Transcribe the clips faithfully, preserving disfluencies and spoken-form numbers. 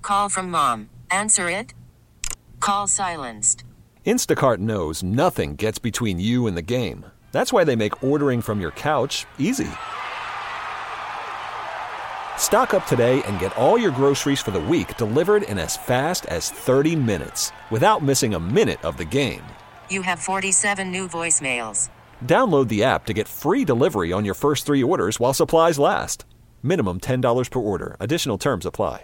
Call from mom. Answer it. Call silenced. Instacart knows nothing gets between you and the game. That's why they make ordering from your couch easy. Stock up today and get all your groceries for the week delivered in as fast as thirty minutes without missing a minute of the game. You have forty-seven new voicemails. Download the app to get free delivery on your first three orders while supplies last. Minimum ten dollars per order. Additional terms apply.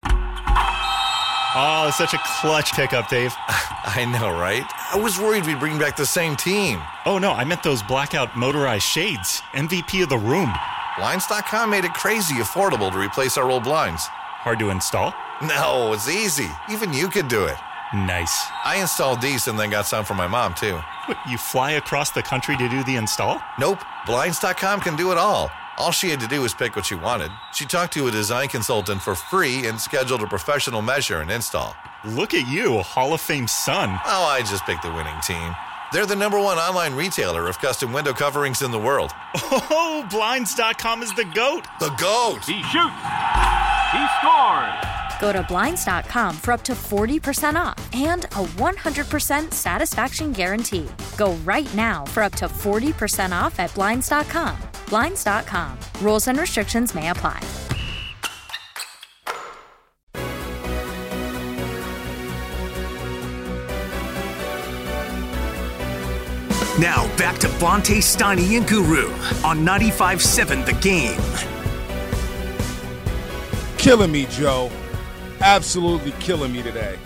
Oh, such a clutch pickup, Dave. I know, right? I was worried we'd bring back the same team. Oh, no, I meant those blackout motorized shades. M V P of the room. Blinds dot com made it crazy affordable to replace our old blinds. Hard to install? No, it's easy. Even you could do it. Nice. I installed these and then got some for my mom, too. What, you fly across the country to do the install? Nope. Blinds dot com can do it all. All she had to do was pick what she wanted. She talked to a design consultant for free and scheduled a professional measure and install. Look at you, Hall of Fame son. Oh, I just picked the winning team. They're the number one online retailer of custom window coverings in the world. Oh, Blinds dot com is the GOAT. The GOAT. He shoots. He scores. Go to Blinds dot com for up to forty percent off and a one hundred percent satisfaction guarantee. Go right now for up to forty percent off at Blinds dot com. Blinds dot com. Rules and restrictions may apply. Now back to Vontae Steiny and Guru on ninety-five seven The Game. Killing me, Joe. Absolutely killing me today.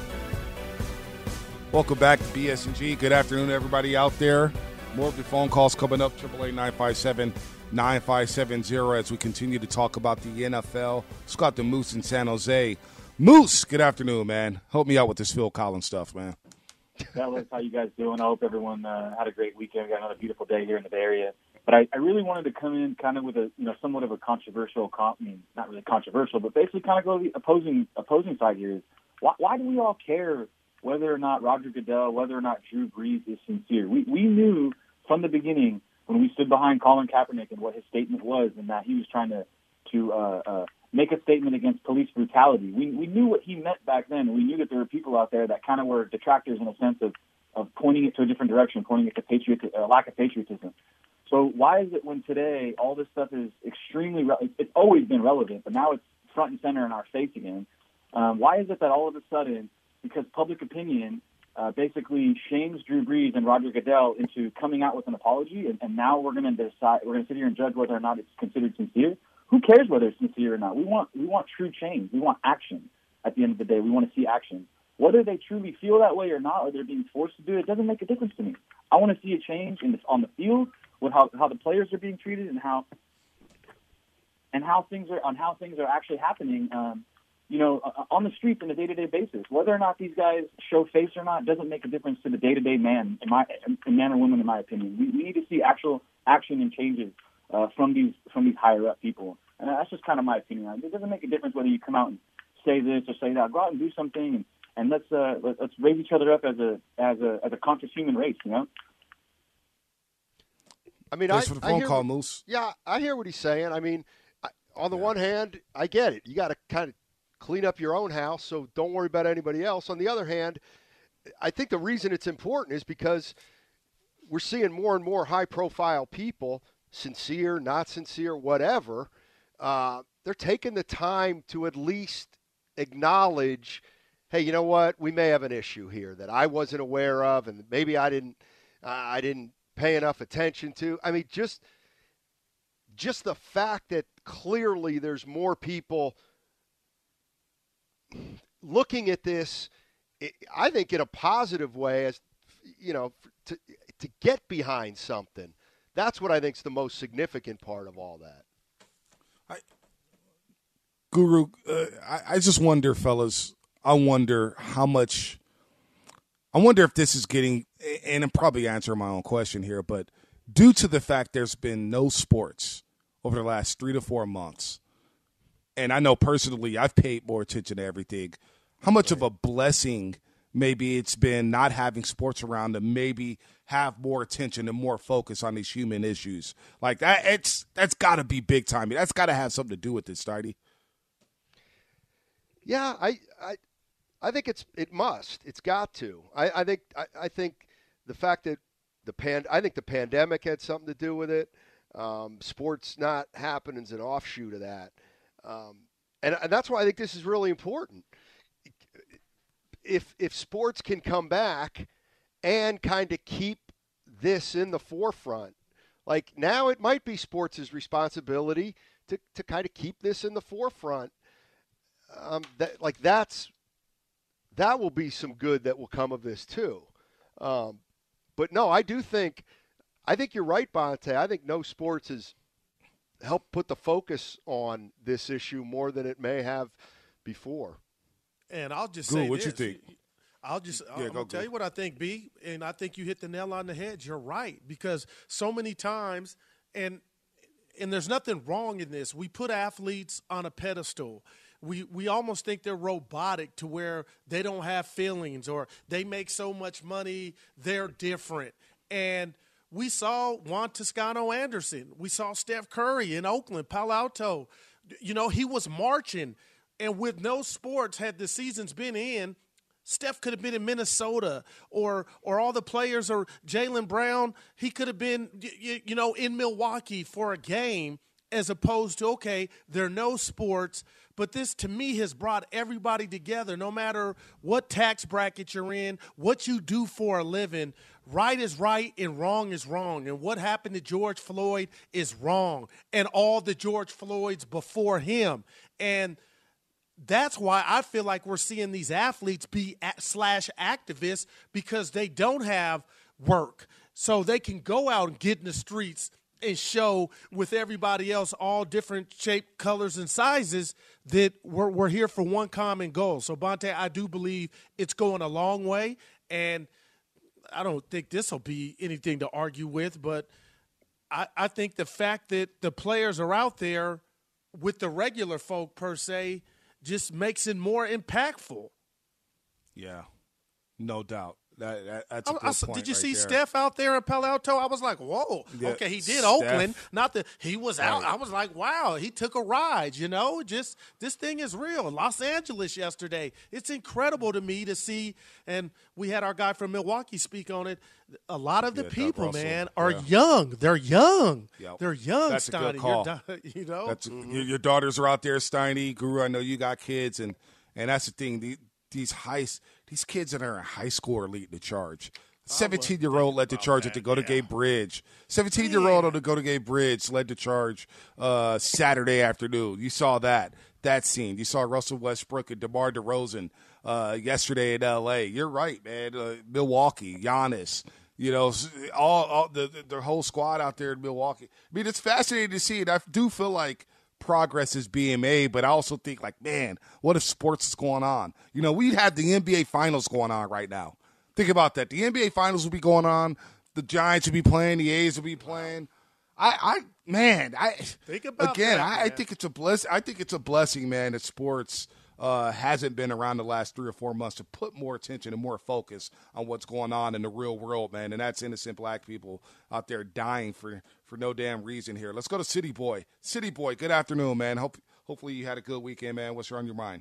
Welcome back to B S and G. Good afternoon, everybody out there. More of your phone calls coming up, eight eight eight, nine five seven, nine five seven zero as we continue to talk about the N F L. Let's got the Moose in San Jose. Moose, good afternoon, man. Help me out with this Phil Collins stuff, man. Fellas, how you guys doing? I hope everyone uh, had a great weekend. We got another beautiful day here in the Bay Area. But I, I really wanted to come in kind of with a, you know, somewhat of a controversial, I mean, not really controversial, but basically kind of go the opposing opposing side here. Is why, why do we all care whether or not Roger Goodell, whether or not Drew Brees is sincere? We we knew from the beginning when we stood behind Colin Kaepernick and what his statement was, and that he was trying to to uh, uh, make a statement against police brutality. We we knew what he meant back then, and we knew that there were people out there that kind of were detractors in a sense of, of pointing it to a different direction, pointing it to patriot, uh, lack of patriotism. So why is it when today all this stuff is extremely re- – it's always been relevant, but now it's front and center in our face again. Um, why is it that all of a sudden, because public opinion uh, basically shames Drew Brees and Roger Goodell into coming out with an apology, and, and now we're going to decide – we're going to sit here and judge whether or not it's considered sincere? Who cares whether it's sincere or not? We want we want true change. We want action at the end of the day. We want to see action. Whether they truly feel that way or not, or they're being forced to do it, it doesn't make a difference to me. I want to see a change in this, on the field, with how, how the players are being treated and how and how things are on how things are actually happening. Um, you know, on the streets on a day-to-day basis. Whether or not these guys show face or not doesn't make a difference to the day-to-day man, in my man or woman, in my opinion. We, we need to see actual action and changes uh, from these from these higher-up people. And that's just kind of my opinion. It doesn't make a difference whether you come out and say this or say that. Go out and do something, and, and let's uh, let's raise each other up as a as a as a conscious human race. You know. I mean, Thanks I, for the I phone hear, call, Moose. Yeah, I hear what he's saying. I mean, I, on the yeah. one hand, I get it. You got to kind of clean up your own house, so don't worry about anybody else. On the other hand, I think the reason it's important is because we're seeing more and more high-profile people, sincere, not sincere, whatever. Uh, they're taking the time to at least acknowledge, hey, you know what? We may have an issue here that I wasn't aware of, and maybe I didn't. Uh, I didn't. pay enough attention to. I mean, just just the fact that clearly there's more people looking at this, I think in a positive way, as you know, to to get behind something. That's what I think is the most significant part of all that. I, Guru, uh, I, I just wonder, fellas, I wonder how much – I wonder if this is getting – and I'm probably answering my own question here, but due to the fact there's been no sports over the last three to four months, and I know personally I've paid more attention to everything, how much right. of a blessing maybe it's been not having sports around to maybe have more attention and more focus on these human issues. Like that, it's that's got to be big time. That's got to have something to do with this, Stardy. Yeah, I, I, I think it's it must. It's got to. I, I think I, I think the fact that the pan I think the pandemic had something to do with it. Um, sports not happening is an offshoot of that, um, and and that's why I think this is really important. If if sports can come back and kind of keep this in the forefront, like now it might be sports' responsibility to to kind of keep this in the forefront. Um, that like that's that will be some good that will come of this too. Um, but no, I do think I think you're right, Bonte. I think no sports has helped put the focus on this issue more than it may have before. And I'll just Goo, say what this. you think? I'll just Yeah, I'm go, gonna tell go. you what I think, B, and I think you hit the nail on the head. You're right, because so many times, and and there's nothing wrong in this. We put athletes on a pedestal. We we almost think they're robotic to where they don't have feelings or they make so much money, they're different. And we saw Juan Toscano Anderson. We saw Steph Curry in Oakland, Palo Alto. You know, he was marching. And with no sports, had the seasons been in, Steph could have been in Minnesota, or or all the players, or Jaylen Brown, he could have been, you, you know, in Milwaukee for a game, as opposed to, okay, there are no sports. But this, to me, has brought everybody together, no matter what tax bracket you're in, what you do for a living. Right is right and wrong is wrong. And what happened to George Floyd is wrong, and all the George Floyds before him. And that's why I feel like we're seeing these athletes be at, slash activists, because they don't have work. So they can go out and get in the streets and show with everybody else, all different shape, colors, and sizes, that we're, we're here for one common goal. So, Bonte, I do believe it's going a long way, and I don't think this will be anything to argue with, but I, I think the fact that the players are out there with the regular folk, per se, just makes it more impactful. Yeah, no doubt. That, that that's a I, good I, point did you right see there. Steph out there in Palo Alto? I was like, whoa. Yeah, okay, he did Steph. Oakland. Not that he was out. Right. I was like, wow, he took a ride, you know? Just this thing is real. Los Angeles yesterday. It's incredible to me to see, and we had our guy from Milwaukee speak on it. A lot of the Yeah, Doug people, Russell. man, are Yeah. young. They're young. Yep. They're young, That's a good Steiny. call. You're, you know? That's Mhm. your, your daughters are out there, Steiny, Guru. I know you got kids, and and that's the thing. The, these high these kids that are in high school are leading the charge. Seventeen-year-old led the charge at the Go to Gay Bridge. Seventeen-year-old on the Go to Gay Bridge led the charge uh, Saturday afternoon. You saw that that scene. You saw Russell Westbrook and DeMar DeRozan uh, yesterday in L A. You're right, man. Uh, Milwaukee, Giannis. You know, all, all the, the the whole squad out there in Milwaukee. I mean, it's fascinating to see, and I do feel like progress is being made, but I also think, like, man, what if sports is going on? You know, we had the N B A Finals going on right now. Think about that. The N B A Finals will be going on. The Giants will be playing. The A's will be playing. I, I man, I think about again. that, I, I man. think it's a bless. I think it's a blessing, man, that sports uh, hasn't been around the last three or four months to put more attention and more focus on what's going on in the real world, man. And that's innocent black people out there dying for, for no damn reason here. Let's go to City Boy. City Boy, good afternoon, man. Hope hopefully you had a good weekend, man. What's on your mind?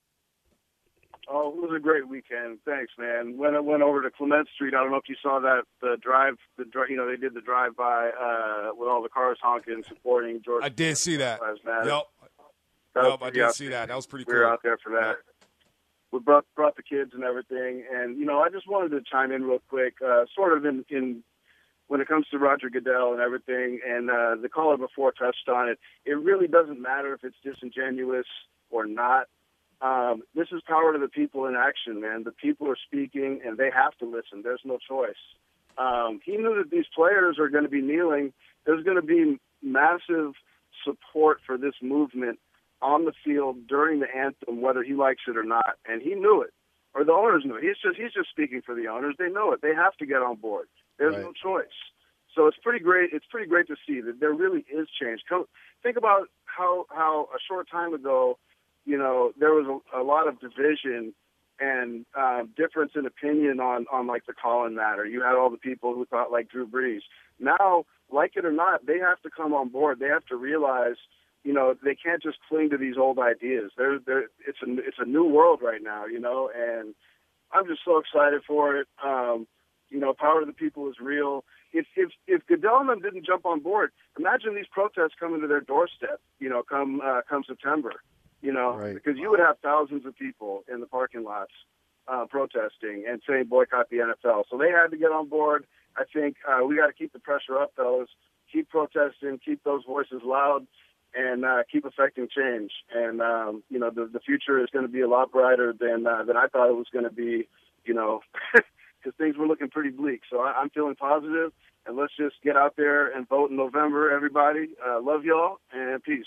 Oh, it was a great weekend. Thanks, man. When I went over to Clement Street, I don't know if you saw that the drive, the dri- you know, they did the drive by uh, with all the cars honking, supporting George. I did see that. Lives Yep. Matter. That was Yep, I pretty did see outstanding. that. That was pretty We cool. were out there for that. We brought brought the kids and everything, and you know, I just wanted to chime in real quick, uh, sort of in, in when it comes to Roger Goodell and everything, and uh, the caller before touched on it. It really doesn't matter if it's disingenuous or not. Um, this is power to the people in action, man. The people are speaking, and they have to listen. There's no choice. Um, he knew that these players are going to be kneeling. There's going to be massive support for this movement on the field during the anthem, whether he likes it or not. And he knew it, or the owners knew it. He's just he's just speaking for the owners. They know it. They have to get on board. There's Right. no choice. So it's pretty great. It's pretty great to see that there really is change. Come, think about how how a short time ago, you know, there was a, a lot of division and uh, difference in opinion on, on like the Colin matter. You had all the people who thought like Drew Brees. Now, like it or not, they have to come on board. They have to realize you know, they can't just cling to these old ideas. They're, they're, it's a, it's a new world right now, you know, and I'm just so excited for it. Um, you know, power to the people is real. If, if, if Goodell and them didn't jump on board, imagine these protests coming to their doorstep, you know, come, uh, come September, you know, Right. because you would have thousands of people in the parking lots uh, protesting and saying boycott the N F L. So they had to get on board. I think uh, we got to keep the pressure up, fellas. Keep protesting, keep those voices loud, and uh, keep affecting change. And, um, you know, the, the future is going to be a lot brighter than uh, than I thought it was going to be, you know, because things were looking pretty bleak. So I, I'm feeling positive, and let's just get out there and vote in November, everybody. Uh, love y'all, and peace.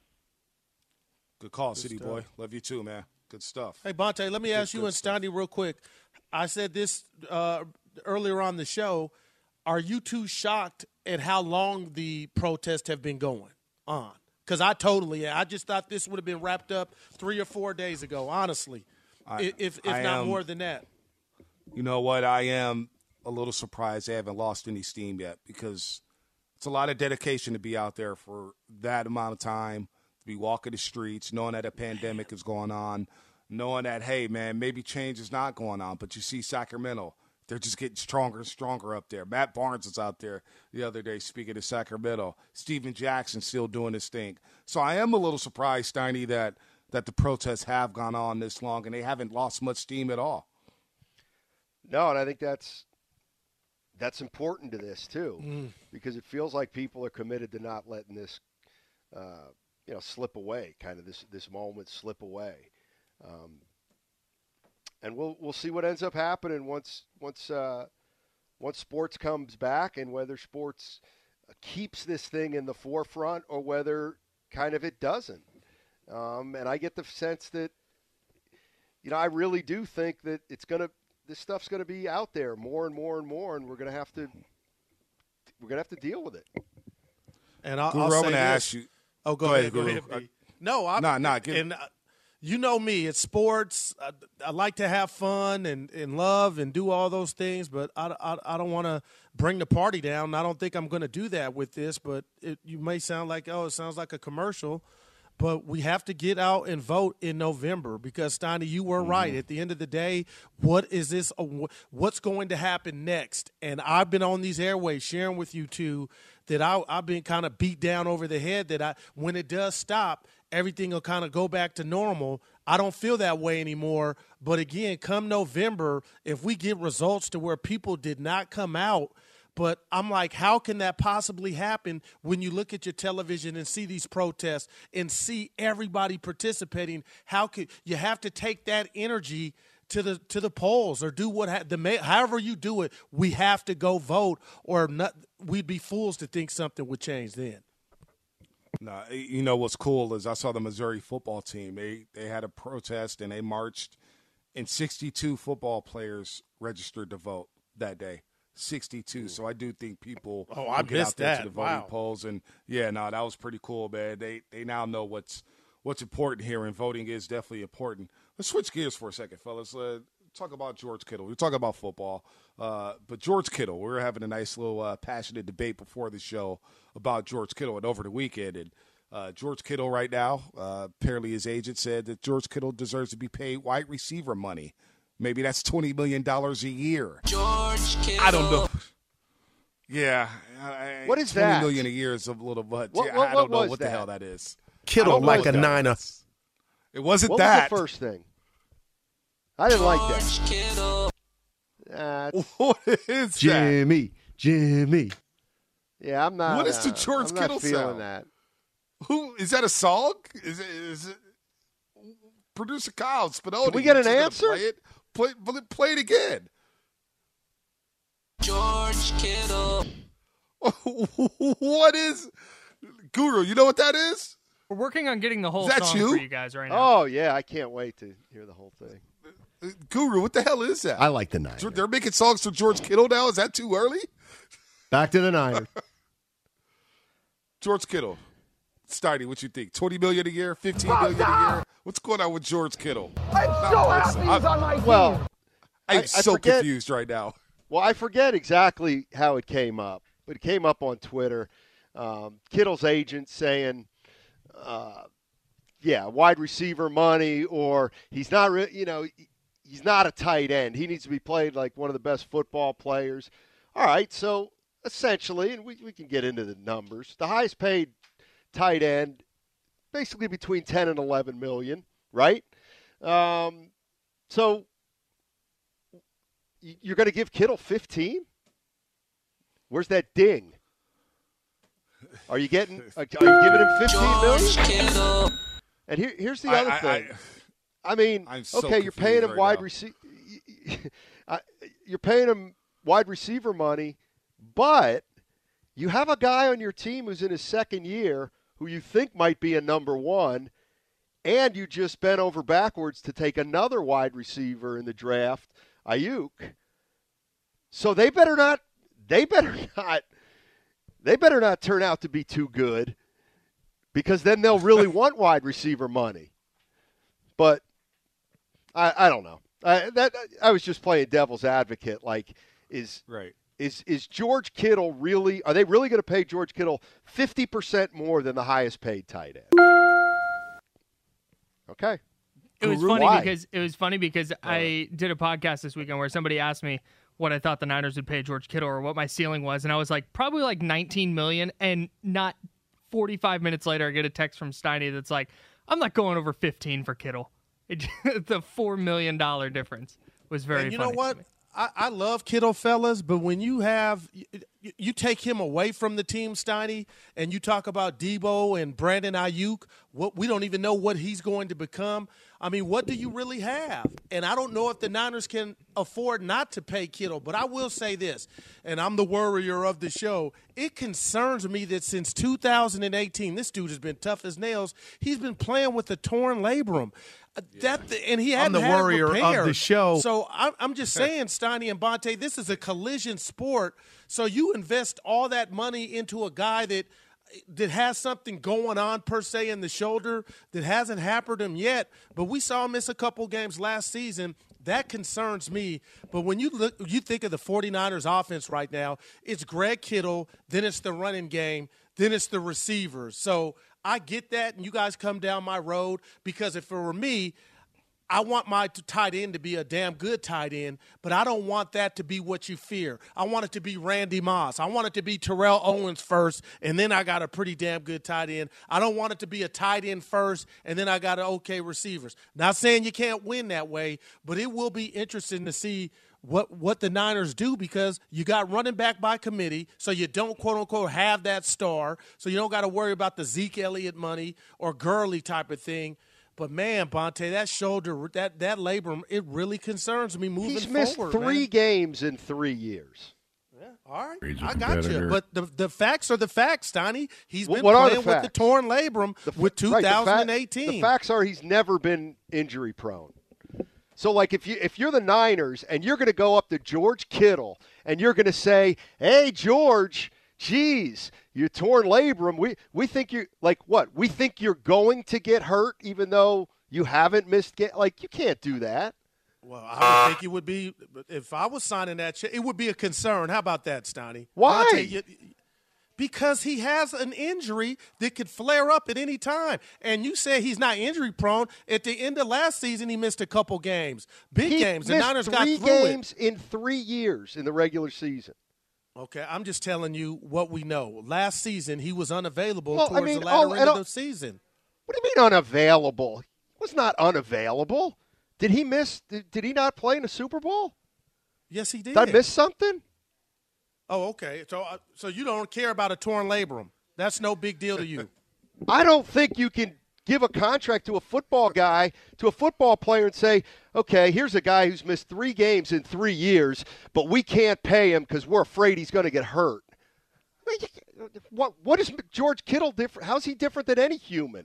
Good call, Good City stuff. Boy. Love you too, man. Good stuff. Hey, Bonte, let me ask you good and Steiny real quick. I said this uh, earlier on the show. Are you too shocked at how long the protests have been going on? Because I totally, I just thought this would have been wrapped up three or four days ago, honestly, I, if if I not am, more than that. You know what? I am a little surprised they haven't lost any steam yet, because it's a lot of dedication to be out there for that amount of time, to be walking the streets, knowing that a pandemic is going on, knowing that, hey, man, maybe change is not going on. But you see Sacramento, they're just getting stronger and stronger up there. Matt Barnes was out there the other day speaking to Sacramento. Steven Jackson still doing his thing. So I am a little surprised, Steiny, that, that the protests have gone on this long and they haven't lost much steam at all. No, and I think that's that's important to this too, Mm. because it feels like people are committed to not letting this, uh, you know, slip away. Kind of this this moment slip away, um, and we'll we'll see what ends up happening once once uh, once sports comes back, and whether sports keeps this thing in the forefront or whether kind of it doesn't. Um, and I get the sense that, you know, I really do think that it's gonna. This stuff's going to be out there more and more and more, and we're going to have to we're going to have to deal with it. And I'll, Guru, I'll I'm say going to this. ask you. Oh, go, Go ahead, ahead, go Guru. ahead. B. No, I'm Nah, nah, give- and uh, you know me. It's sports. I, I like to have fun and, and love and do all those things, but I, I, I don't want to bring the party down. I don't think I'm going to do that with this. But it, you may sound like, oh, it sounds like a commercial. But we have to get out and vote in November, because, Steiny, you were Mm-hmm. right. At the end of the day, what is this? Uh, what's going to happen next? And I've been on these airways sharing with you, too, that I, I've been kind of beat down over the head that I, when it does stop, everything will kind of go back to normal. I don't feel that way anymore. But, again, come November, if we get results to where people did not come out, but I'm like, how can that possibly happen when you look at your television and see these protests and see everybody participating? How could you have to take that energy to the to the polls or do what ha- the however you do it? We have to go vote, or not, we'd be fools to think something would change then. No, you know what's cool is I saw the Missouri football team. They they had a protest and they marched, and sixty-two football players registered to vote that day. sixty-two. So I do think people Oh, will I get out missed there that. to the voting Wow. polls. And, yeah, no, that was pretty cool, man. They they now know what's what's important here, and voting is definitely important. Let's switch gears for a second, fellas. Uh, talk about George Kittle. We're talking about football. Uh, but George Kittle, we were having a nice little uh, passionate debate before the show about George Kittle and over the weekend. And uh, George Kittle right now, uh, apparently his agent said that George Kittle deserves to be paid wide receiver money. Maybe that's twenty million dollars a year. George Kittle. I don't know. Yeah. I, What is twenty that? million a year is a little much. What- Yeah, what- I don't what know was what that? the hell that is. Kittle I don't know like what a that niner. was. It wasn't What that. was the first thing? I didn't like that. George Kittle. Uh, What is that? Jimmy, Jimmy. yeah, I'm not. What is the uh, George I'm not Kittle feeling sound? that. Who is that? A song? Is it? Is it? Producer Kyle Spinoni. Can we get an just gonna answer? Play it. Play, play, play it again. George Kittle. What is Guru? You know what that is? We're working on getting the whole Is that song you? for you guys right now. Oh yeah, I can't wait to hear the whole thing. Guru, what the hell is that? I like the niner. They're making songs for George Kittle now. Is that too early? Back to the niner. George Kittle. Steiny, what you think? Twenty million a year, fifteen million a year. What's going on with George Kittle? I'm so happy he's on my team. Well, I'm I- I so forget- confused right now. Well, I forget exactly how it came up, but it came up on Twitter. Um, Kittle's agent saying, uh, yeah, wide receiver money, or he's not, re- you know, he's not a tight end. He needs to be played like one of the best football players. All right, so essentially, and we, we can get into the numbers, the highest paid tight end, basically between ten and eleven million, right? Um, so you're going to give Kittle fifteen? Where's that ding? Are you getting? Are you giving him fifteen million? And here, here's the other I, I, thing. I, I mean, I'm so okay, you're paying him confused wide right receiver. You're paying him wide receiver money, but you have a guy on your team who's in his second year who you think might be a number one, and you just bent over backwards to take another wide receiver in the draft, Ayuk. So they better not. They better not. They better not turn out to be too good, because then they'll really want wide receiver money. But I, I don't know. I, that I was just playing devil's advocate. Like, is right. Is is George Kittle really? Are they really going to pay George Kittle fifty percent more than the highest paid tight end? Okay. It was Guru, funny why? because it was funny because I did a podcast this weekend where somebody asked me what I thought the Niners would pay George Kittle or what my ceiling was, and I was like, probably like nineteen million dollars, and not forty-five minutes later I get a text from Steiny that's like, I'm not going over fifteen for Kittle. It, the four million dollars difference was very and you funny know what? to me. I, I love Kittle, fellas, but when you have you, you take him away from the team, Steiny, and you talk about Debo and Brandon Ayuk, what we don't even know what he's going to become. I mean, what do you really have? And I don't know if the Niners can afford not to pay Kittle, but I will say this, and I'm the worrier of the show. It concerns me that since two thousand eighteen, this dude has been tough as nails. He's been playing with a torn labrum. Yeah. That and he hadn't I'm the had worrier it repaired. of the show. So I'm, I'm just saying, Steiny and Bonte, this is a collision sport. So you invest all that money into a guy that that has something going on per se in the shoulder that hasn't hampered him yet. But we saw him miss a couple games last season. That concerns me. But when you look, you think of the 49ers offense right now, it's Greg Kittle, then it's the running game, then it's the receivers. So I get that, and you guys come down my road, because if it were me, I want my tight end to be a damn good tight end, but I don't want that to be what you fear. I want it to be Randy Moss. I want it to be Terrell Owens first, and then I got a pretty damn good tight end. I don't want it to be a tight end first, and then I got an okay receivers. Not saying you can't win that way, but it will be interesting to see what what the Niners do, because you got running back by committee, so you don't, quote-unquote, have that star, so you don't got to worry about the Zeke Elliott money or Gurley type of thing. But, man, Bonte, that shoulder, that, that labrum, it really concerns me moving forward. He's missed forward, three man. games in three years. Yeah, all right, He's a I got you. competitor. But the the facts are the facts, Steiny. He's been What are the playing with the facts? torn labrum The f- with right, the fa- twenty eighteen. The facts are he's never been injury prone. So, like, if you if you're the Niners and you're going to go up to George Kittle and you're going to say, "Hey, George, geez, you torn labrum. We we think you like what? We think you're going to get hurt, even though you haven't missed. Get like you can't do that." Well, I would think it would be, if I was signing that check, it would be a concern. How about that, Steiny? Why? Bonte, you, because he has an injury that could flare up at any time. And you say he's not injury prone. At the end of last season, he missed a couple games, big He games. The missed Niners got three through games in three years in the regular season. Okay, I'm just telling you what we know. Last season, he was unavailable Well, I towards mean, the latter oh, end and of oh- the season. What do you mean unavailable? He was not unavailable. Did he miss? Did, did he not play in the Super Bowl? Yes, he did. Did I miss something? Oh, okay. So, uh, so you don't care about a torn labrum? That's no big deal to you. I don't think you can give a contract to a football guy, to a football player, and say, okay, here's a guy who's missed three games in three years, but we can't pay him because we're afraid he's going to get hurt. I mean, What, what is George Kittle different? How's he different than any human?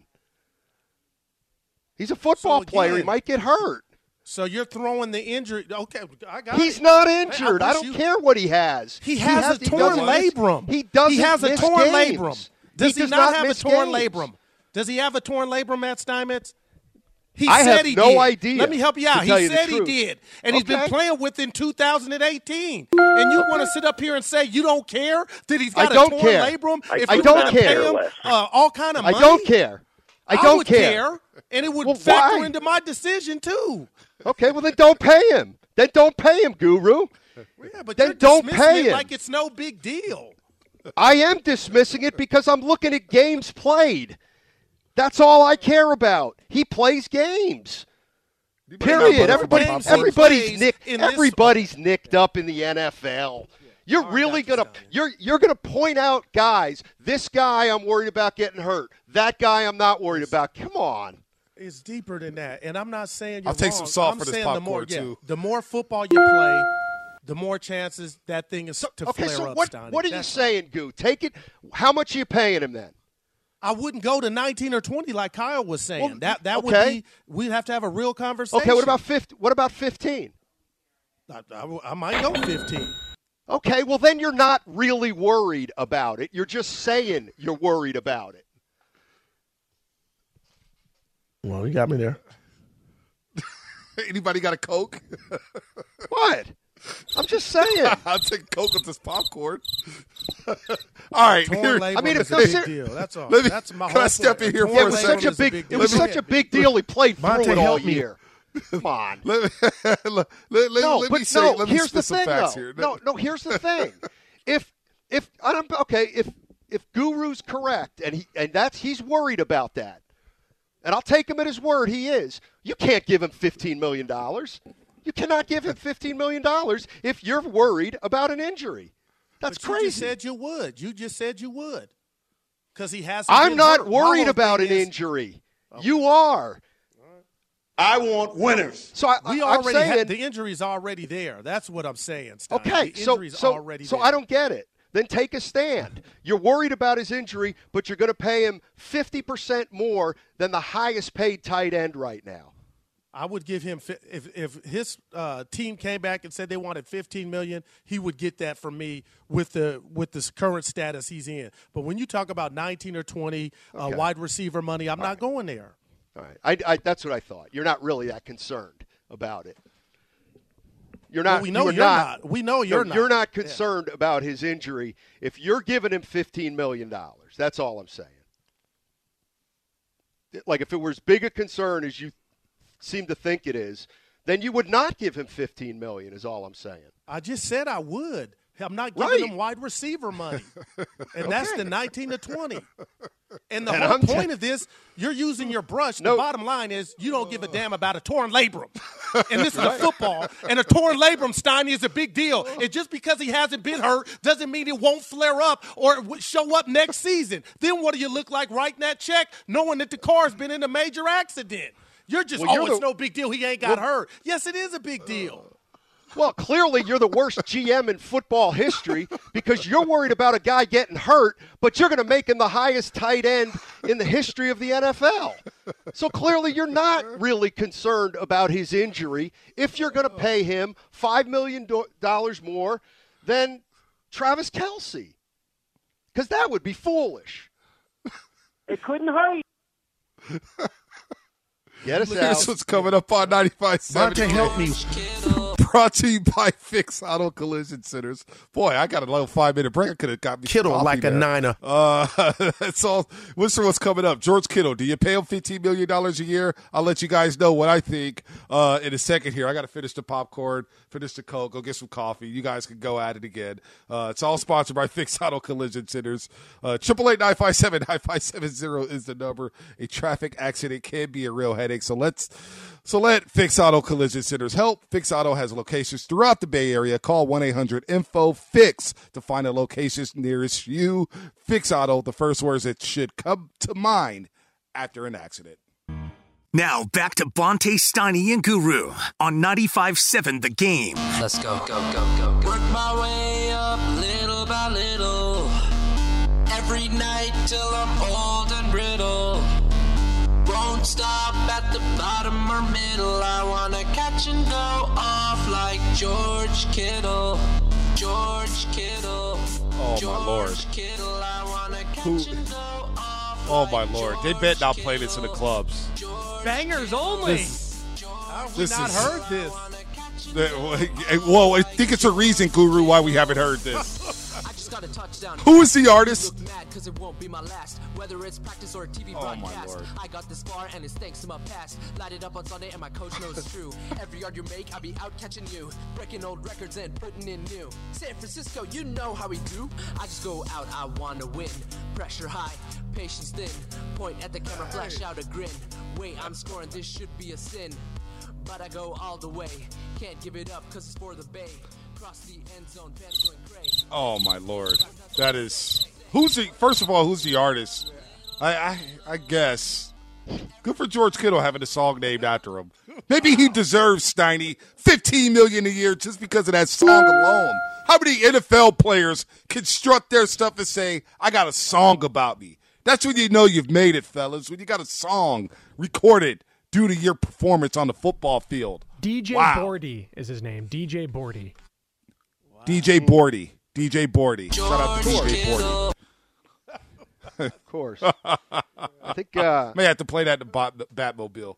He's a football So player. He again- might get hurt. So you're throwing the injury. Okay, I got He's it. not Hey, injured. I I, wish don't you- care what he has. He has has- a he torn doesn't miss- labrum. He doesn't He has a miss torn games. labrum. Does he, does not, have a miss torn games. labrum? Does he have a torn labrum, Matt Steinmetz? He I said have he no did. idea, Let me help you out. to tell He you the said he truth. did. And he's been Okay. playing with in two thousand eighteen. And you want to sit up here and say you don't care that he's got I don't a torn care. labrum? I- If I you're don't gonna care. Pay him, uh, all kind of I money? don't care. I don't would care. care, and it would Well, factor why? into my decision too. Okay, well then don't pay him. Then don't pay him, Guru. Yeah, but then you're don't dismissing pay it him. like it's no big deal. I am dismissing it because I'm looking at games played. That's all I care about. He plays games. Period. Everybody, everybody's nicked. Everybody's nicked up in the N F L. You're really gonna you're you're gonna point out guys. This guy I'm worried about getting hurt. That guy I'm not worried about. Come on. It's deeper than that, and I'm not saying you're I'll take wrong. some salt I'm for this saying the more, popcorn, yeah, too. The more football you play, the more chances that thing is to Okay, flare so up. what Steiny. what are you That's saying, Goo? Take it. How much are you paying him then? I wouldn't go to nineteen or twenty like Kyle was saying. Well, that that okay. would be. We'd have to have a real conversation. Okay, what about fifty? What about fifteen? I, I, I might go fifteen. Okay, well then you're not really worried about it. You're just saying you're worried about it. Well, you got me there. Anybody got a Coke? What? I'm just saying. I'll take Coke with this popcorn. All right. Torn Here, labrum I mean, is if a there's- big deal. That's all. Let me- That's my can I whole step point. in here A for Yeah, torn it was second? such a labrum is big. deal. It was Yeah, such a big big deal. deal. He played through Monte, it all help me. year. Come on. let, let, let, let, No, let but me say, no. let me Here's the spit some thing, facts though. here. No, no. Here's the thing. If if I don't, okay, if if Guru's correct and he and that's he's worried about that, and I'll take him at his word. He is. You can't give him fifteen million dollars. You cannot give him fifteen million dollars if you're worried about an injury. That's But you crazy. just said you would. You just said you would. Because he has. I'm not hurt. worried My whole about an thing is- injury. You are. I want winners. So I, We I'm already saying, had the injury's already there. That's what I'm saying. Stein. okay, the so injury's so, already so there. I don't get it. Then take a stand. You're worried about his injury, but you're going to pay him fifty percent more than the highest paid tight end right now. I would give him fi- if if his uh, team came back and said they wanted fifteen million, he would get that from me with the with this current status he's in. But when you talk about nineteen or twenty uh, Okay. wide receiver money, I'm not going there. All right, I, I, that's what I thought. You're not really that concerned about it. You're Well, not. we know you're you're not. We know you're no, not. You're not Yeah. concerned about his injury if you're giving him fifteen million dollars. That's all I'm saying. Like if it were as big a concern as you seem to think it is, then you would not give him fifteen million dollars is all I'm saying. I just said I would. I'm not giving Right. him wide receiver money, and that's the nineteen to twenty. And the And whole I'm point t- of this, you're using your brush. No. The bottom line is you don't give a damn about a torn labrum. And this is a football, and a torn labrum, Steiny, is a big deal. And just because he hasn't been hurt doesn't mean it won't flare up or it would show up next season. Then what do you look like writing that check knowing that the car's been in a major accident? You're just, Well, oh, you're it's the- no big deal. He ain't got Well- hurt. Yes, it is a big deal. Well, clearly you're the worst G M in football history because you're worried about a guy getting hurt, but you're going to make him the highest tight end in the history of the N F L. So clearly you're not really concerned about his injury if you're going to pay him five million dollars more than Travis Kelce, because that would be foolish. It couldn't hurt. Get us Here's out. what's coming up on ninety-five point seven. Monte, help me. Brought to you by Fix Auto Collision Centers. Boy, I got a little five-minute break. I could have got me some Kittle coffee like a there. niner. Uh, that's all. What's what's coming up? George Kittle. Do you pay him fifteen million dollars a year? I'll let you guys know what I think uh, in a second here. I got to finish the popcorn, finish the Coke, go get some coffee. You guys can go at it again. Uh, it's all sponsored by Fix Auto Collision Centers. Triple eight nine five seven nine five seven zero is the number. A traffic accident can be a real headache. So let's so let Fix Auto Collision Centers help. Fix Auto has locations throughout the Bay Area. Call one eight hundred info fix to find a location nearest you. Fix Auto, the first words that should come to mind after an accident. Now back to Bonte, Steiny, and Guru on ninety-five point seven The Game. Let's go, go, go, go, go. Work my way up little by little. Every night till I'm old and brittle. Won't stop at the bottom or middle. I wanna catch and go off like George Kittle. George Kittle. Oh, George my Lord. Kittle. I wanna catch Who- and go off Oh, like my Lord. They bet not play this in the clubs. Bangers only. This, How have we This not is- heard this? well, I think it's a reason, Guru, why we haven't heard this. got a touchdown. Who is the artist? Look mad cause it won't be my last. Whether it's practice or a T V Oh, my broadcast. Lord. I got this far and it's thanks to my past. Light it up on Sunday and my coach knows it's true. Every yard you make, I'll be out catching you. Breaking old records and putting in new. San Francisco, you know how we do. I just go out, I wanna win. Pressure high, patience thin. Point at the camera, flash out a grin. Wait, I'm scoring, this should be a sin. But I go all the way. Can't give it up cause it's for the Bay. Cross the end zone, fans going crazy. Oh my Lord, that is who's the first of all who's the artist? I I, I guess good for George Kittle having a song named after him. Maybe he deserves Steiny fifteen million a year just because of that song alone. How many N F L players can strut their stuff and say, "I got a song about me"? That's when you know you've made it, fellas. When you got a song recorded due to your performance on the football field. D J wow. Bordy is his name. D J Bordy. D J Bordy. D J Bordy. Shout out to D J Bordy. Of course. I think uh, may have to play that in the Bat- Batmobile.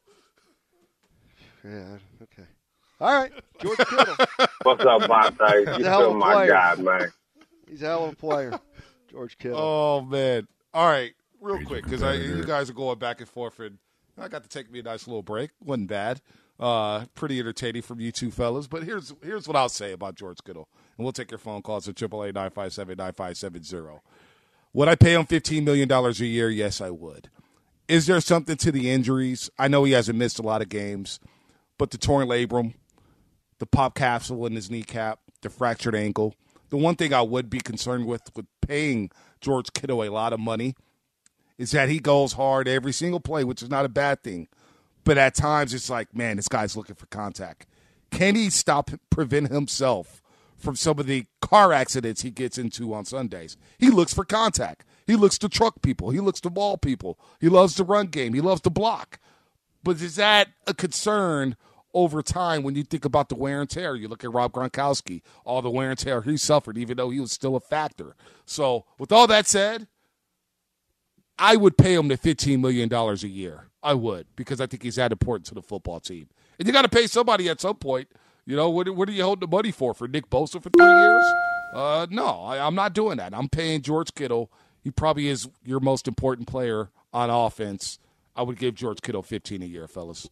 Yeah. Okay. All right, George Kittle. What's up, Bonte? You He's a hell still of a my player. guy, man. He's a hell of a player, George Kittle. Oh man! All right, real quick because you guys are going back and forth, and I got to take me a nice little break. wasn't bad. Uh, pretty entertaining from you two fellas. But here's here's what I'll say about George Kittle, and we'll take your phone calls at triple eight nine five seven nine five seven zero. Would I pay him fifteen million dollars a year? Yes, I would. Is there something to the injuries? I know he hasn't missed a lot of games, but the torn labrum, the pop capsule in his kneecap, the fractured ankle. The one thing I would be concerned with with paying George Kittle a lot of money is that he goes hard every single play, which is not a bad thing. But at times it's like, man, this guy's looking for contact. Can he stop, prevent himself from some of the car accidents he gets into on Sundays? He looks for contact. He looks to truck people. He looks to ball people. He loves the run game. He loves to block. But is that a concern over time when you think about the wear and tear? You look at Rob Gronkowski, all the wear and tear he suffered, even though he was still a factor. So with all that said, I would pay him the fifteen million dollars a year. I would, because I think he's that important to the football team. And you got to pay somebody at some point. You know, what, what are you holding the money for? For Nick Bosa for three years? Uh, no, I, I'm not doing that. I'm paying George Kittle. He probably is your most important player on offense. I would give George Kittle fifteen a year, fellas.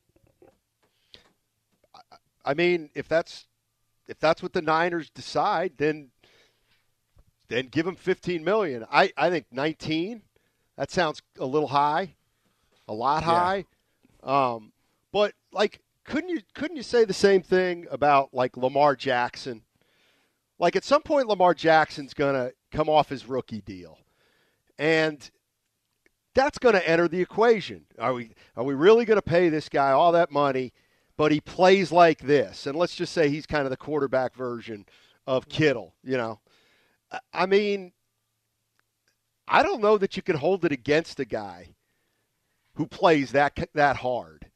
I mean, if that's if that's what the Niners decide, then then give him fifteen million dollars. I, I think nineteen. That sounds a little high, a lot high. Yeah. Um, but like, couldn't you couldn't you say the same thing about like Lamar Jackson? Like at some point, Lamar Jackson's gonna come off his rookie deal, and that's gonna enter the equation. Are we are we really gonna pay this guy all that money? But he plays like this, and let's just say he's kind of the quarterback version of Kittle. You know, I mean. I don't know that you can hold it against a guy who plays that that hard.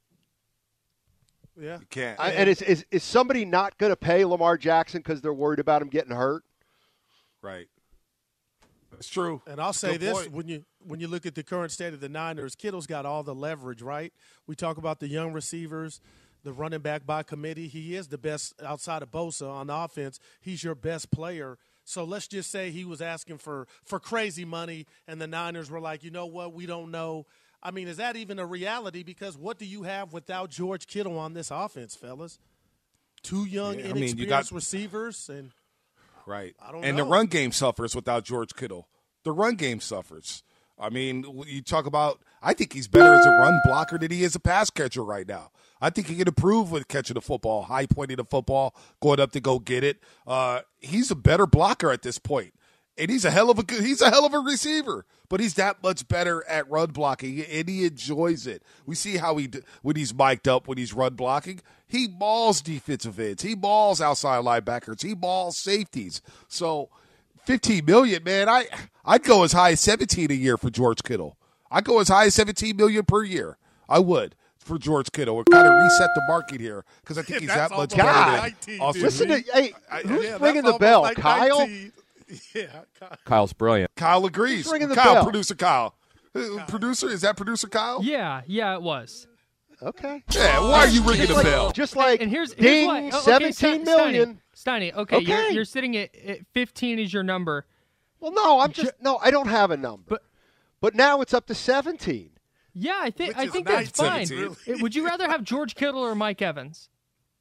Yeah, you can't. I, and is, is is somebody not going to pay Lamar Jackson because they're worried about him getting hurt? Right. That's true. And I'll say Good this: point. when you when you look at the current state of the Niners, Kittle's got all the leverage. Right? We talk about the young receivers, the running back by committee. He is the best outside of Bosa on the offense. He's your best player. So let's just say he was asking for, for crazy money, and the Niners were like, you know what, we don't know. I mean, is that even a reality? Because what do you have without George Kittle on this offense, fellas? Two young, Yeah, I mean, inexperienced you got- receivers, and Right. I don't and know. the run game suffers without George Kittle. The run game suffers. I mean, you talk about, I think he's better as a run blocker than he is a pass catcher right now. I think he can improve with catching the football, high pointing the football, going up to go get it. Uh, he's a better blocker at this point. And he's a hell of a good, he's a hell of a receiver, but he's that much better at run blocking, and he enjoys it. We see how he, when he's mic'd up, when he's run blocking, he balls defensive ends, he balls outside linebackers, he balls safeties. So fifteen million dollars, man, I, I'd go as high as seventeen a year for George Kittle. I'd go as high as seventeen million dollars per year. I would. For George Kittle, we're kind of reset the market here because I think he's that much better God. than Austin Listen to Reed. hey, who's yeah, ringing that's the bell? almost like Kyle. nineteen. Yeah, Kyle. Kyle's brilliant. Kyle agrees. Who's ringing the Kyle, bell? producer Kyle. Uh, Producer, is that producer Kyle? Yeah, yeah, it was. Okay. Yeah, why are you ringing Just the like, bell? Just like and here's, ding, here's why. Oh, okay, seventeen Steiny, million. Steiny, okay, Okay. You're, you're sitting at, at fifteen is your number. Well, no, I'm just no. I don't have a number. But but now it's up to seventeen. Yeah, I think Which I is think nice, that's fine. seventeen. It- Would you rather have George Kittle or Mike Evans?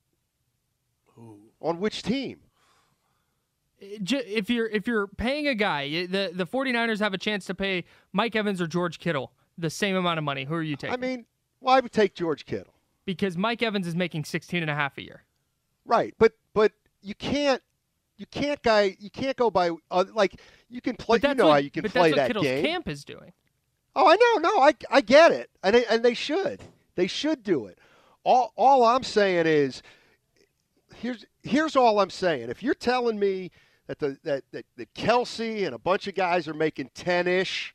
On which team? J- If you're if you're paying a guy, the the 49ers have a chance to pay Mike Evans or George Kittle the same amount of money. Who are you taking? I mean, well, I would take George Kittle. Because Mike Evans is making sixteen and a half a year. Right, but but you can't you can't guy you can't go by uh, like you can play. But that's You know what, how you can but play that's what that Kittle's game. camp is doing. Oh, I know, no, I I get it, and they, and they should they should do it. All all I'm saying is here's here's all I'm saying. If you're telling me that the that that, that Kelsey and a bunch of guys are making ten-ish,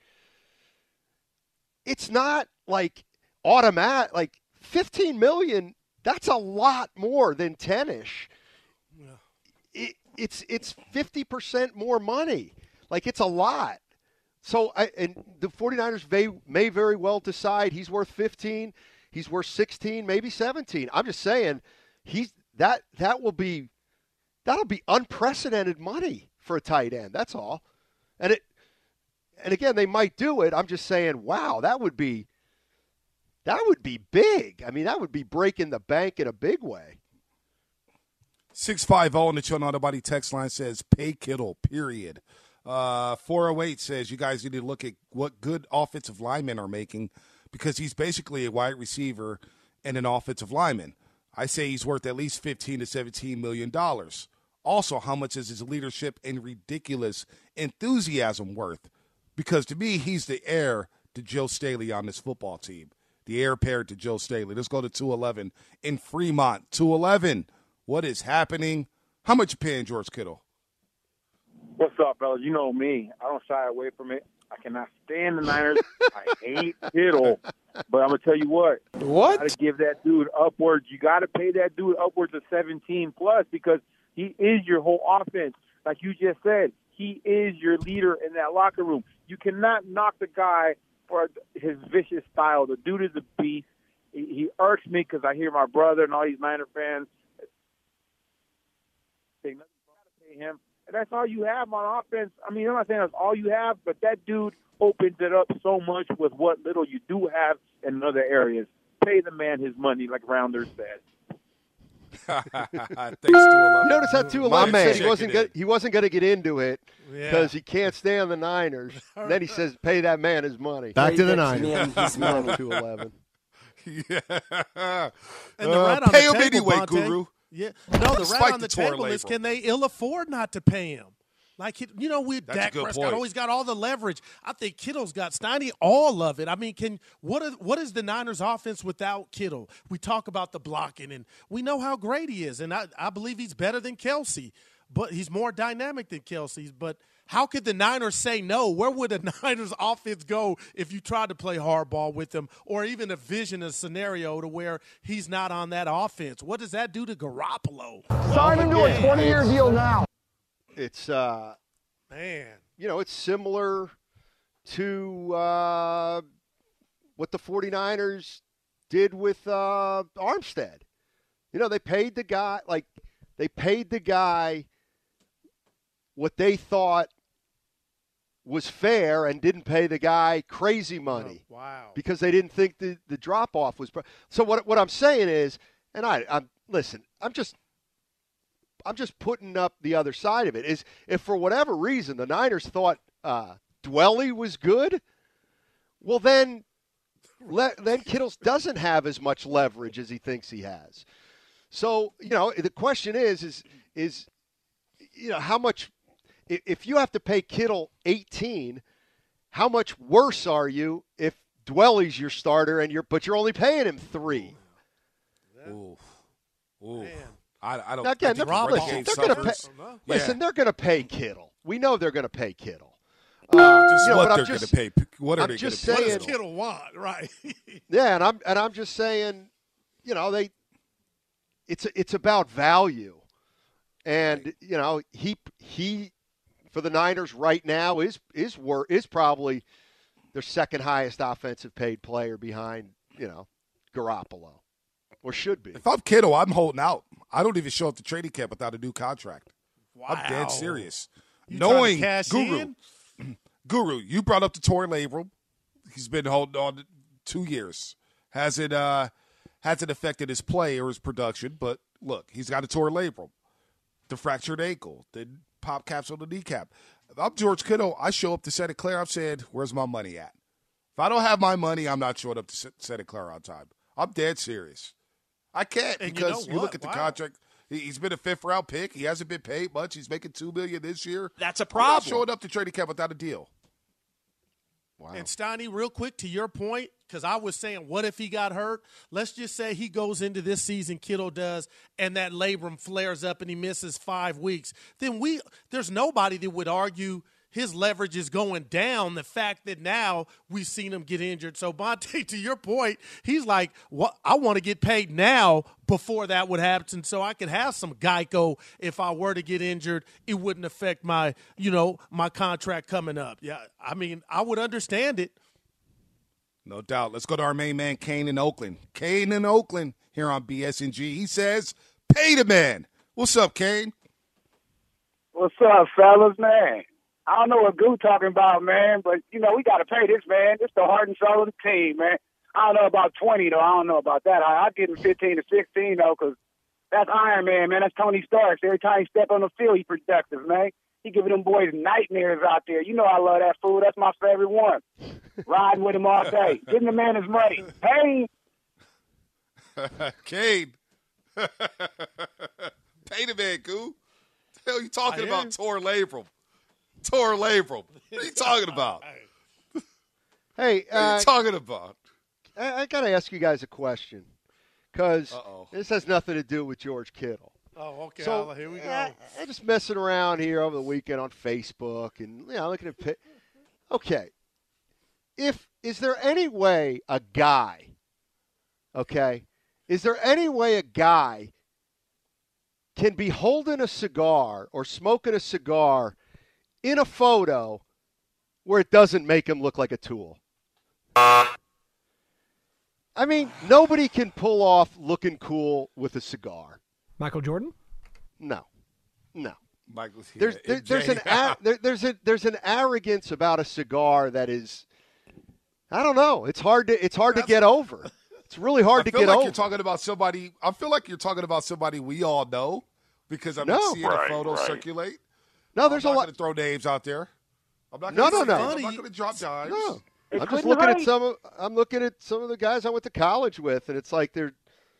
it's not like automatic. Like fifteen million, that's a lot more than ten-ish. It, it's it's fifty percent more money. Like it's a lot. So I and the 49ers may, may very well decide he's worth fifteen, he's worth sixteen, maybe seventeen. I'm just saying he's that that will be that'll be unprecedented money for a tight end. That's all. And it and again, they might do it. I'm just saying, wow, that would be that would be big. I mean, that would be breaking the bank in a big way. six five zero on the Chill Not Nobody text line says, pay Kittle, period. Uh, four oh eight says, you guys need to look at what good offensive linemen are making because he's basically a wide receiver and an offensive lineman. I say he's worth at least fifteen to seventeen million dollars. Also, how much is his leadership and ridiculous enthusiasm worth? Because to me, he's the heir to Joe Staley on this football team. The heir apparent to Joe Staley. Let's go to two eleven in Fremont. two eleven. What is happening? How much you paying George Kittle? What's up, fellas? You know me. I don't shy away from it. I cannot stand the Niners. I hate Kittle. But I'm going to tell you what. What? You got to give that dude upwards. You got to pay that dude upwards of seventeen plus because he is your whole offense. Like you just said, he is your leader in that locker room. You cannot knock the guy for his vicious style. The dude is a beast. He, he irks me because I hear my brother and all these Niner fans saying nothing to pay him. And that's all you have on offense. I mean, I'm not saying that's all you have, but that dude opens it up so much with what little you do have in other areas. Pay the man his money, like Rounders said. Thanks to eleven. Notice how two eleven said he wasn't go- he wasn't going to get into it Yeah. because he can't stand the Niners. Then he says, "Pay that man his money." Back Pay to the that Niners. man his money. two eleven. Yeah. And the Uh, rat on pay the him table, anyway, Bonte, Guru. Yeah, no, the Spike rat on the the toilet table is, label. can they ill afford not to pay him? Like, you know, we That's a Dak good Prescott point. always got all the leverage. I think Kittle's got Steiny all of it. I mean, can what are, what is the Niners' offense without Kittle? We talk about the blocking, and we know how great he is, and I, I believe he's better than Kelsey, but he's more dynamic than Kelsey's. But how could the Niners say no? Where would the Niners' offense go if you tried to play hardball with him, or even a vision, a scenario to where he's not on that offense? What does that do to Garoppolo? Sign him to a twenty-year deal now. It's uh, Man. you know, it's similar to uh, what the 49ers did with uh, Armstead. You know, they paid the guy like they paid the guy what they thought was fair and didn't pay the guy crazy money. Oh, wow. Because they didn't think the, the drop off was. So what what I'm saying is, and I I'm listen, I'm just I'm just putting up the other side of it. Is if for whatever reason the Niners thought uh, Dwelly was good, well then le- then Kittles doesn't have as much leverage as he thinks he has. So you know the question is is is you know how much if, if you have to pay Kittle eighteen, how much worse are you if Dwelly's your starter and you're but you're only paying him three? Ooh. Ooh. I, I don't. Now, again, I think they're, the listen, Renegade they're gonna pay, suffers. listen, Yeah. they're going to pay Kittle. We know they're going to pay Kittle. Uh, Just you know, what but I'm they're going to just- pay. What are I'm they going to just pay? What saying- does Kittle want? Right. Yeah, and I'm and I'm just saying, you know, they it's it's about value, and you know he he for the Niners right now is is wor- is probably their second highest offensive paid player behind you know Garoppolo, or should be. If I'm Kittle, I'm holding out. I don't even show up to training camp without a new contract. Wow. I'm dead serious. You trying to knowing cash Guru, in? Guru, you brought up the Torrey labrum. He's been holding on two years. Hasn't uh, hasn't affected his play or his production. But look, he's got a Torrey labrum, the fractured ankle, the pop caps on the kneecap. If I'm George Kittle, I show up to Santa Clara. I'm saying, where's my money at? If I don't have my money, I'm not showing up to Santa Clara on time. I'm dead serious. I can't And because you know you what? look at the Wow. contract. He- He's been a fifth round pick. He hasn't been paid much. He's making two million this year. That's a I'm not problem. showing up to training camp without a deal. Wow. And Steiny, real quick to your point, because I was saying, what if he got hurt? Let's just say he goes into this season, Kittle does, and that labrum flares up and he misses five weeks. Then we there's nobody that would argue his leverage is going down. The fact that now we've seen him get injured. So, Bonte, to your point, he's like, "What? I want to get paid now before that would happen, so I could have some Geico if I were to get injured. It wouldn't affect my, you know, my contract coming up." Yeah, I mean, I would understand it. No doubt. Let's go to our main man, Kane in Oakland. Kane in Oakland here on B S N G. He says, pay the man. What's up, Kane? What's up, fellas, man? I don't know what Goo talking about, man, but, you know, we got to pay this, man. This the heart and soul of the team, man. I don't know about twenty, though. I don't know about that. I, I'd give him fifteen to sixteen, though, because that's Iron Man, man. That's Tony Stark. Every time he step on the field, he's productive, man. He giving them boys nightmares out there. You know I love that fool. That's my favorite one. Riding with him all day. Giving the man his money. Hey. Kane. Pay the man, Goo. The hell you talking about? Tor labrum. Tor labrum. What are you talking about? Hey, What are uh, you talking about? I, I got to ask you guys a question because this has nothing to do with George Kittle. Oh, okay. So, I'll- here we go. I, I just messing around here over the weekend on Facebook and you know looking at. pi- Okay, if is there any way a guy, okay, is there any way a guy can be holding a cigar or smoking a cigar in a photo where it doesn't make him look like a tool? I mean, nobody can pull off looking cool with a cigar. Michael Jordan? No, no. Michael's here. There's there, there's an a, there, there's a there's an arrogance about a cigar that is, I don't know. It's hard to it's hard to get over. It's really hard I to feel get like over. you're talking about somebody. I feel like you're talking about somebody we all know because I'm No. seeing Right, the photos right. circulate. No, there's I'm a not lot. going to throw names out there. I'm not No, gonna no, say no. names. I'm not going to drop dimes. No. I'm just looking at some of I'm looking at some of the guys I went to college with, and it's like they're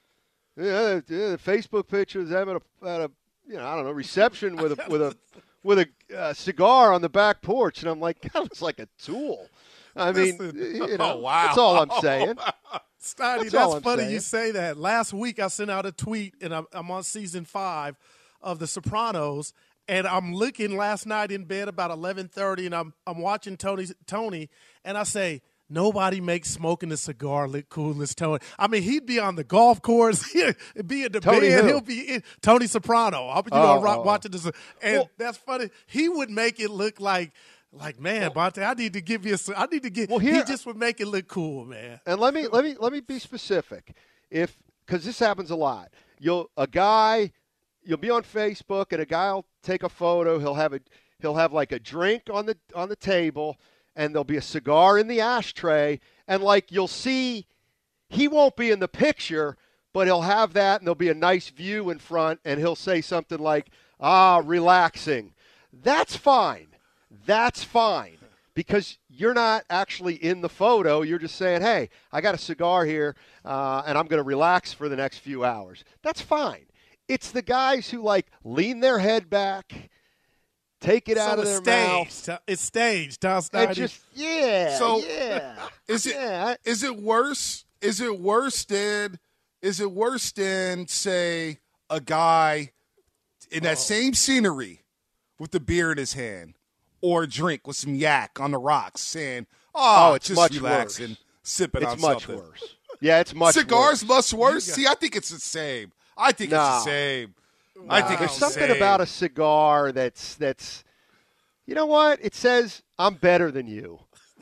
yeah, yeah the Facebook pictures them at a, at a you know I don't know reception with a with a with a uh, cigar on the back porch, and I'm like, that looks like a tool. I mean, Listen. you know, Oh, wow. that's all I'm saying. Steiny, That's that's, all I'm funny saying. you say that. Last week I sent out a tweet, and I'm, I'm on season five of The Sopranos, and I'm looking last night in bed about eleven thirty, and I'm I'm watching Tony, Tony, and I say, nobody makes smoking a cigar look cool as Tony. I mean, he'd be on the golf course, he'd be in the Tony bed, who? he'll be in Tony Soprano. I'm, you Oh, know, ro- oh, oh. watching this, and that's funny. He would make it look like. Like, man, Bonte, I need to give you a, I need to get, Well, he here- just would make it look cool, man. And let me let me let me be specific. If because this happens a lot, you'll a guy you'll be on Facebook and a guy will take a photo. He'll have a he'll have like a drink on the on the table, and there'll be a cigar in the ashtray, and like you'll see, he won't be in the picture, but he'll have that, and there'll be a nice view in front, and he'll say something like, "Ah, relaxing." That's fine. That's fine because you're not actually in the photo. You're just saying, hey, I got a cigar here, uh, and I'm going to relax for the next few hours. That's fine. It's the guys who, like, lean their head back, take it So out of it's their mouth. staged. It's staged. Tom And Steiny. just, yeah, So yeah. is it is it worse? Is it worse than is it worse than say a guy in that same scenery with the beer in his hand or a drink with some yak on the rocks saying, "Oh, Oh, it's just much relaxing, worse. sipping It's on much something." worse. Yeah, it's much Cigars worse. much worse. See, I think it's the same. I think No. it's the same. I think There's it's the something same. about a cigar that's that's you know what? It says I'm better than you.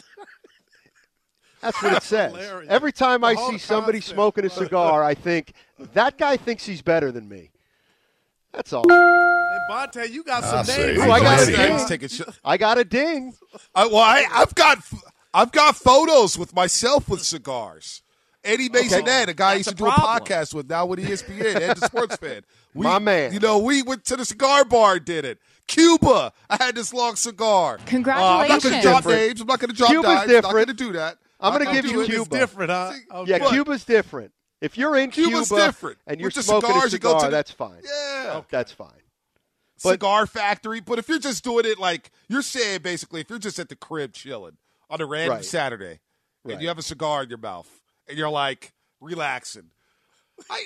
That's what it says. Hilarious. Every time The I whole see somebody concept. smoking a cigar, I think that guy thinks he's better than me. That's all. And Bonte, you got some I names. say, Oh, I go got ahead a and ding. take a sh- I got a ding. I, well, I, I've got I've got photos with myself with cigars. Eddie Mason, Okay. Ed, a guy I That's used to a do a problem. podcast with now with E S P N, Ed the Sports Fan. We, My man. You know, we went to the cigar bar and did it. Cuba, I had this long cigar. Congratulations. Uh, I'm not going to drop Different. names. I'm not going to drop Cuba's names. I'm not different. going to do that. I'm Not going to give do you it. Cuba. It's different, huh? Okay. Yeah, But- Cuba's different. If you're in Cuba's Cuba different. and you're With the smoking a cigars, you go cigar, to the- that's fine. Yeah. That's fine. But- Cigar factory. But if you're just doing it like you're saying, basically, if you're just at the crib chilling on a random Right. Saturday and Right. you have a cigar in your mouth and you're like relaxing, I,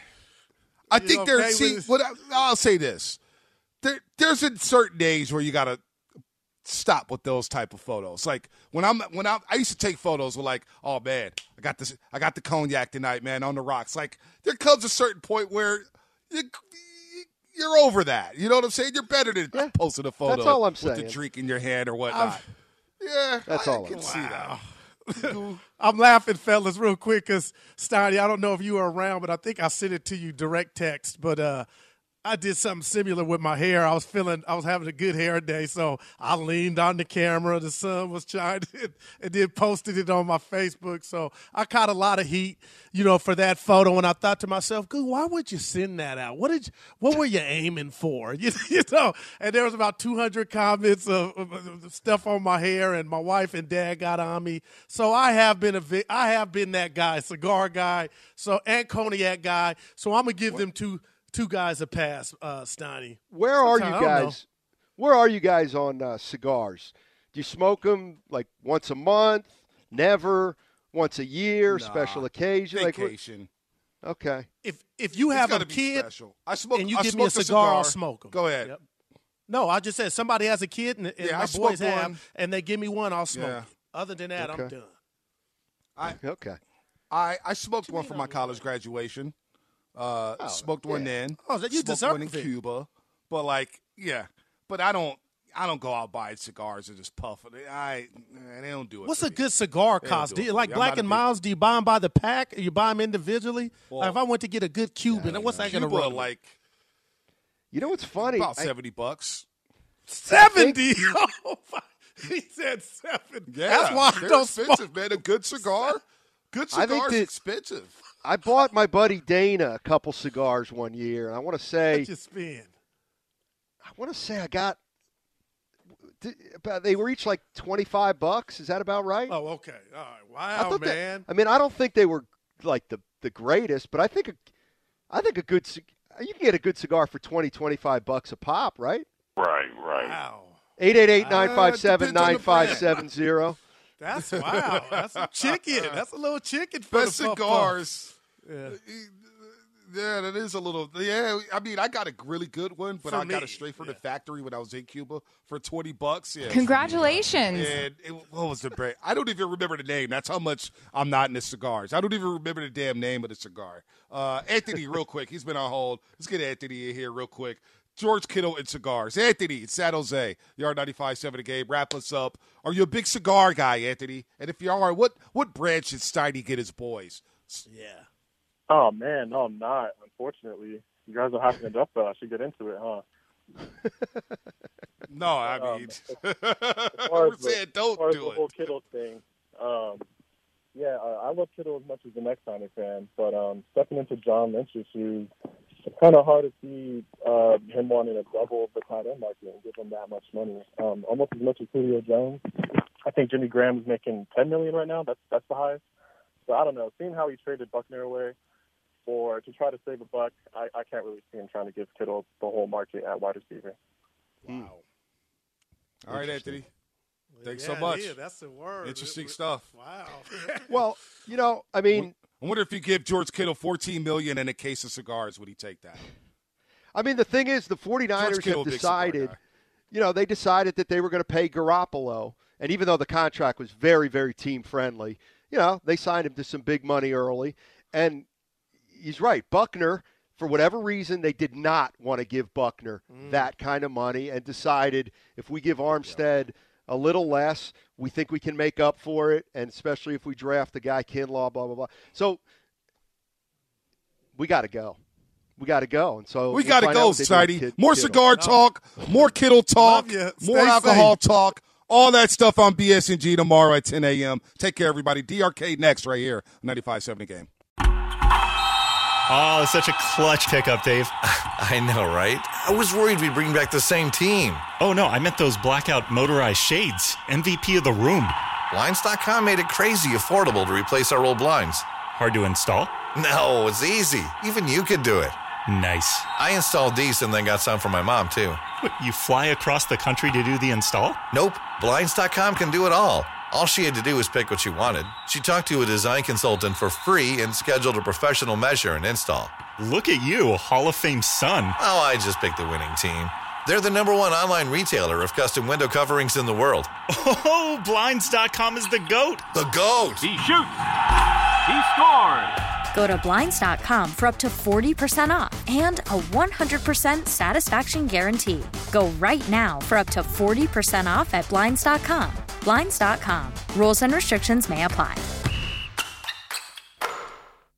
I You think okay there's. See, with- what I, I'll say this: there, there's a certain days where you gotta stop with those type of photos. Like when I'm when I I used to take photos with like, oh man, I got this, I got the cognac tonight, man, on the rocks. Like there comes a certain point where you, you're over that. You know what I'm saying? You're better than Yeah. posting a photo That's all I'm with saying. the drink in your hand or whatnot. yeah, That's I all can I'm see that. I'm laughing, fellas, real quick, because, Steiny, I don't know if you were around, but I think I sent it to you direct text. But uh, I did something similar with my hair. I was feeling, I was having a good hair day, so I leaned on the camera. The sun was shining, and then posted it on my Facebook. So I caught a lot of heat, you know, for that photo. And I thought to myself, "Good, why would you send that out? What did, you, what were you aiming for?" You, you know. And there was about two hundred comments of, of, of stuff on my hair, and my wife and dad got on me. So I have been a, vi- I have been that guy, cigar guy, so and cognac guy. So I'm gonna give them two. Two guys a pass, uh, Steiny. Where are you Sometime, I don't know. guys? Where are you guys on uh, cigars? Do you smoke them like once a month? Never? Once a year? Nah. Special occasion? Like, what- Vacation. okay. If if you It's have a gotta be kid special. I smoke. and you I give me a smoked cigar, I'll smoke them. Go ahead. Yep. No, I just said somebody has a kid and, and Yeah, I my smoked boys have, one. and they give me one, I'll smoke. Yeah. it. Other than that, I'm Okay. done. I Okay. I, I smoked one for my college graduation. Uh, Oh, smoked one yeah. then. Oh, that you smoked deserve one in it. Cuba. But like, yeah. But I don't. I don't go out buying cigars and just puff it. I they don't do it. What's for a me. good cigar They don't cost? do Do it you for like me. I'm Black not a and big- Miles? Do you buy them by the pack? Or you buy them individually? Well, like if I went to get a good Cuban, what's that going to Cuba, run? like You know what's funny? about I- seventy bucks. seventy. Oh, my- he said seventy. Yeah, That's why I they're don't expensive, smoke. man. A good cigar, good I think cigar's that- expensive. I bought my buddy Dana a couple cigars one year, and I want to say, What you spend? I want to say I got did- about they were each like twenty-five bucks. Is that about right? Oh, okay. All right. I Wow, thought that- man. I mean, I don't think they were like the the greatest, but I think a, I think a good cig- you can get a good cigar for twenty, twenty-five bucks a pop, right? Right, right. Wow. eight eight eight, nine five seven, depends on the nine five seven zero. That's wow. That's a chicken. That's a little chicken for Best the puff puff. cigars. Yeah. Yeah, that is a little. Yeah, I mean, I got a really good one, but For I got me, it straight from yeah. the factory when I was in Cuba for twenty bucks. Yeah, Congratulations. And it, what was the brand? I don't even remember the name. That's how much I'm not in the cigars. I don't even remember the damn name of the cigar. Uh, Anthony, real quick. He's been on hold. Let's get Anthony in here real quick. George Kittle and cigars. Anthony, it's San Jose. Yard ninety-five point seven the game. Wrap us up. Are you a big cigar guy, Anthony? And if you are, what what brand should Steiny get his boys? Yeah. Oh man, no, I'm not. Unfortunately, you guys are hyping it up though. I should get into it, huh? No, I Um, mean, as far we're as the- saying don't as far as do the it. whole Kittle thing. Um, yeah, uh, I love Kittle as much as the next Sonic fan, but um, stepping into John Lynch's shoes, it's kind of hard to see uh, him wanting to double the tight end market and give him that much money, um, almost as much as Julio Jones. I think Jimmy Graham is making ten million right now. That's that's the highest. So I don't know. Seeing how he traded Buckner away for to try to save a buck, I, I can't really see him trying to give Kittle the whole market at wide receiver. Wow. All right, Anthony. Thanks Yeah, so much. yeah, that's the word. Interesting stuff. Wow. Well, you know, I mean, I wonder if you give George Kittle fourteen million dollars and a case of cigars, would he take that? I mean, the thing is, the George 49ers Kittle, have big cigar decided, guy. you know, they decided that they were going to pay Garoppolo. And even though the contract was very, very team friendly, you know, they signed him to some big money early. And he's right. Buckner, for whatever reason, they did not want to give Buckner Mm. that kind of money and decided if we give Armstead a little less, we think we can make up for it. And especially if we draft the guy Kinlaw, blah, blah, blah. So we got to go. we got to go. And so we we'll got to find go, out what they do with Sidey. Kid- More Kittle. cigar talk, more Kittle talk, Love ya. more Stay alcohol safe. talk, all that stuff on B S N G tomorrow at ten a.m. Take care, everybody. D R K next right here, ninety-five point seven The Game. Oh, it's such a clutch pickup, Dave. I know, right? I was worried we'd bring back the same team. Oh, no, I meant those blackout motorized shades. M V P of the room. Blinds dot com made it crazy affordable to replace our old blinds. Hard to install? No, it's easy. Even you could do it. Nice. I installed these and then got some for my mom, too. What, you fly across the country to do the install? Nope. Blinds dot com can do it all. All she had to do was pick what she wanted. She talked to a design consultant for free and scheduled a professional measure and install. Look at you, Hall of Fame son. Oh, I just picked the winning team. They're the number one online retailer of custom window coverings in the world. Oh, Blinds dot com is the GOAT. The GOAT! He shoots. He scores. Go to Blinds dot com for up to forty percent off and a one hundred percent satisfaction guarantee. Go right now for up to forty percent off at Blinds dot com. Blinds dot com. Rules and restrictions may apply.